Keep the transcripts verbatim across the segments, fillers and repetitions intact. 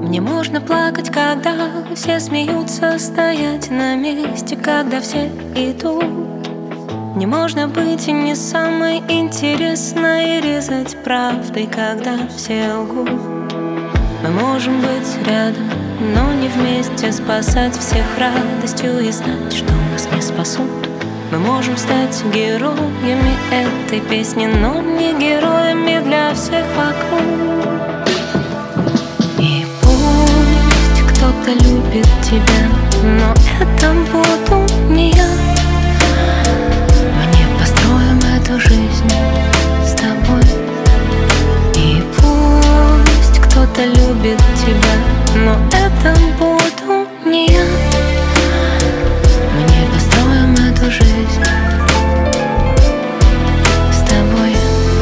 Мне можно плакать, когда все смеются, стоять на месте, когда все идут. Не можно быть и не самой интересной, и резать правдой, когда все лгут. Мы можем быть рядом, но не вместе, спасать всех радостью и знать, что нас не спасут. Мы можем стать героями этой песни, но не героями для всех вокруг. И пусть кто-то любит тебя, но это буду не я. Мы не построим эту жизнь с тобой. И пусть кто-то любит тебя, но это буду не я. Мы не построим эту жизнь с тобой.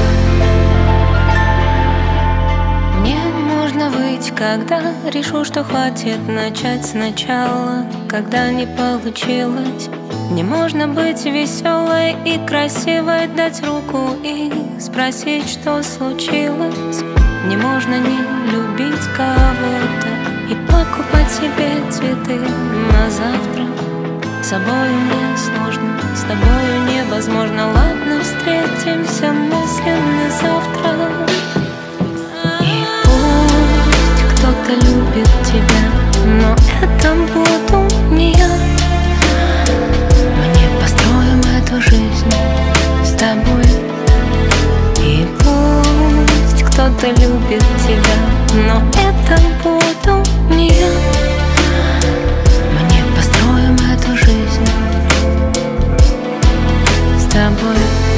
Мне можно выйти, когда решу, что хватит, начать сначала, когда не получилось. Мне можно быть веселой и красивой, дать руку и спросить, что случилось. Мне можно не любить кого-то и покупать себе цветы на завтра. С собою мне сложно, с тобою невозможно. Ладно, встретимся мысленно завтра. И пусть кто-то любит тебя, но это буду не я. Мы не построим эту жизнь с тобой. И пусть кто-то любит тебя, но это буду не я. Мы не построим эту жизнь с тобой.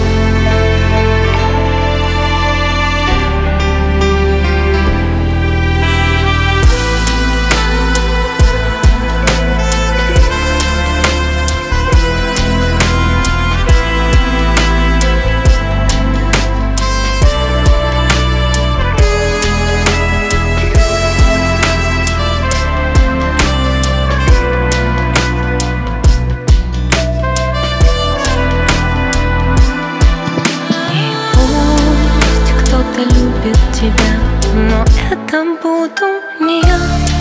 Любит тебя, но это буду не я.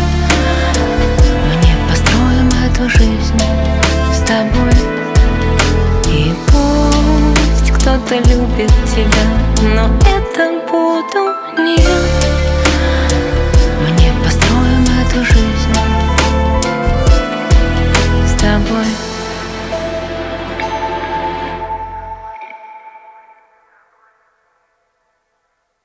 Мы не построим эту жизнь с тобой. И пусть кто-то любит тебя, но